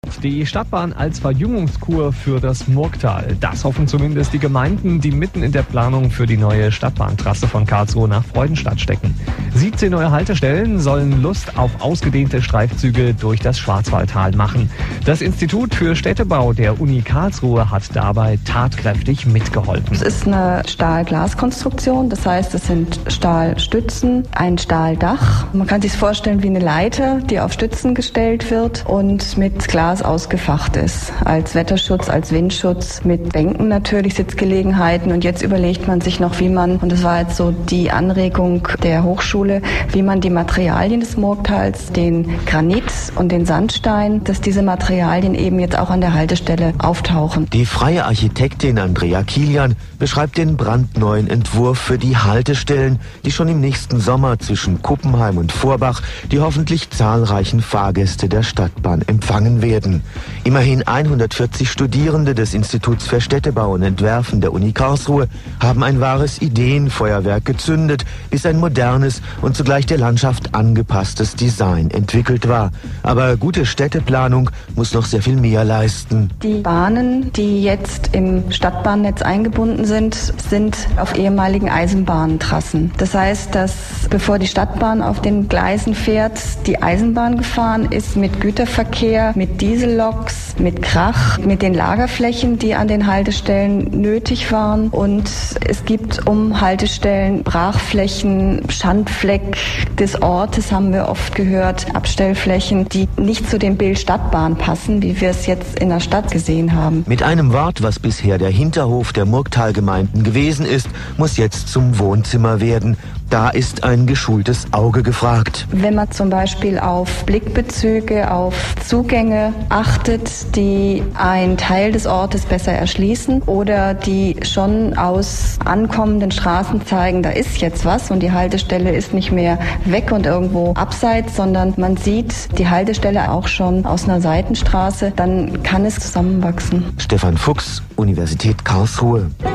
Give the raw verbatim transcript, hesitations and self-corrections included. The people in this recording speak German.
Die Stadtbahn als Verjüngungskur für das Murgtal. Das hoffen zumindest die Gemeinden, die mitten in der Planung für die neue Stadtbahntrasse von Karlsruhe nach Freudenstadt stecken. siebzehn neue Haltestellen sollen Lust auf ausgedehnte Streifzüge durch das Schwarzwaldtal machen. Das Institut für Städtebau der Uni Karlsruhe hat dabei tatkräftig mitgeholfen. Es ist eine Stahl-Glas-Konstruktion, das heißt, es sind Stahlstützen, ein Stahldach. Man kann sich vorstellen wie eine Leiter, die auf Stützen gestellt wird und mit Glas ausgefacht ist, als Wetterschutz, als Windschutz, mit Bänken natürlich, Sitzgelegenheiten. Und jetzt überlegt man sich noch, wie man, und das war jetzt so die Anregung der Hochschule, wie man die Materialien des Murgtals, den Granit und den Sandstein, dass diese Materialien eben jetzt auch an der Haltestelle auftauchen. Die freie Architektin Andrea Kilian beschreibt den brandneuen Entwurf für die Haltestellen, die schon im nächsten Sommer zwischen Kuppenheim und Vorbach die hoffentlich zahlreichen Fahrgäste der Stadtbahn empfangen werden. Immerhin hundertvierzig Studierende des Instituts für Städtebau und Entwerfen der Uni Karlsruhe haben ein wahres Ideenfeuerwerk gezündet, bis ein modernes und zugleich der Landschaft angepasstes Design entwickelt war. Aber gute Städteplanung muss noch sehr viel mehr leisten. Die Bahnen, die jetzt im Stadtbahnnetz eingebunden sind, sind auf ehemaligen Eisenbahntrassen. Das heißt, dass bevor die Stadtbahn auf den Gleisen fährt, die Eisenbahn gefahren ist mit Güterverkehr, mit Dieselloks, mit Krach, mit den Lagerflächen, die an den Haltestellen nötig waren. Und es gibt um Haltestellen Brachflächen, Schandfleck des Ortes, haben wir oft gehört, Abstellflächen, die nicht zu dem Bild Stadtbahn passen, wie wir es jetzt in der Stadt gesehen haben. Mit einem Wort, was bisher der Hinterhof der Murgtalgemeinden gewesen ist, muss jetzt zum Wohnzimmer werden. Da ist ein geschultes Auge gefragt. Wenn man zum Beispiel auf Blickbezüge, auf Zugänge achtet, die einen Teil des Ortes besser erschließen oder die schon aus ankommenden Straßen zeigen, da ist jetzt was und die Haltestelle ist nicht mehr weg und irgendwo abseits, sondern man sieht die Haltestelle auch schon aus einer Seitenstraße, dann kann es zusammenwachsen. Stefan Fuchs, Universität Karlsruhe.